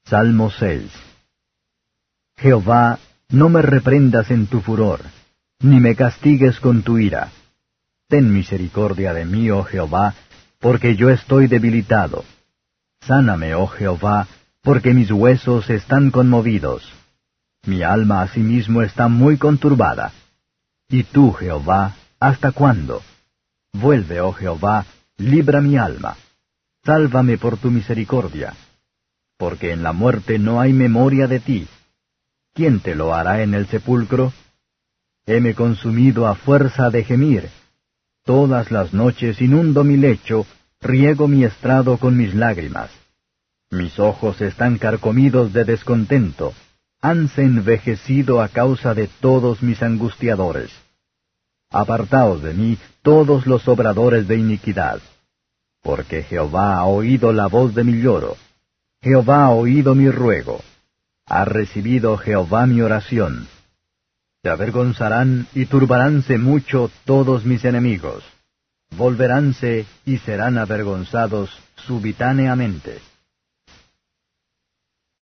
Salmo 6. Jehová, no me reprendas en tu furor, ni me castigues con tu ira. Ten misericordia de mí, oh Jehová, porque yo estoy debilitado. Sáname, oh Jehová, porque mis huesos están conmovidos. Mi alma asimismo está muy conturbada. ¿Y tú, Jehová, hasta cuándo? Vuelve, oh Jehová, libra mi alma. Sálvame por tu misericordia. Porque en la muerte no hay memoria de ti. ¿Quién te lo hará en el sepulcro? Heme consumido a fuerza de gemir. Todas las noches inundo mi lecho, riego mi estrado con mis lágrimas. Mis ojos están carcomidos de descontento, hanse envejecido a causa de todos mis angustiadores. Apartaos de mí todos los obradores de iniquidad. Porque Jehová ha oído la voz de mi lloro. Jehová ha oído mi ruego. Ha recibido Jehová mi oración. Se avergonzarán y turbaránse mucho todos mis enemigos. Volveránse y serán avergonzados subitáneamente.